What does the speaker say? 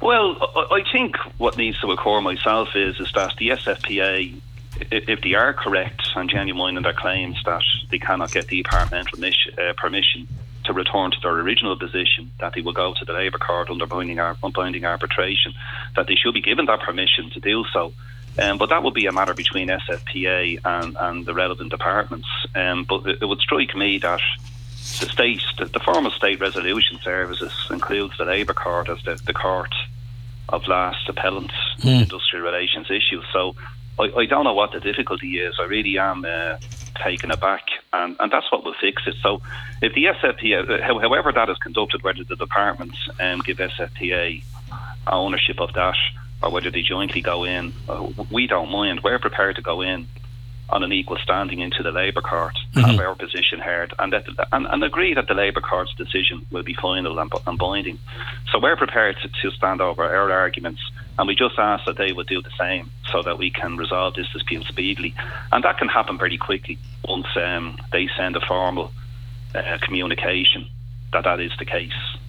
Well, I think what needs to occur myself is that the SFPA, if they are correct and genuine in their claims that they cannot get departmental permission to return to their original position, that they will go to the Labour Court under binding arbitration, that they should be given that permission to do so. But that would be a matter between SFPA and the relevant departments. But it would strike me that the formal State Resolution Services includes the Labour Court as the court of last appellant in industrial relations issues. So I don't know what the difficulty is. I really am taken aback, and that's what will fix it. So if the SFPA, however that is conducted, whether the departments give SFPA ownership of that or whether they jointly go in, we don't mind. We're prepared to go in on an equal standing into the Labour Court, have our position heard, and agree that the Labour Court's decision will be final and binding. So we're prepared to stand over our arguments, and we just ask that they would do the same so that we can resolve this dispute speedily. And that can happen very quickly once they send a formal communication that is the case.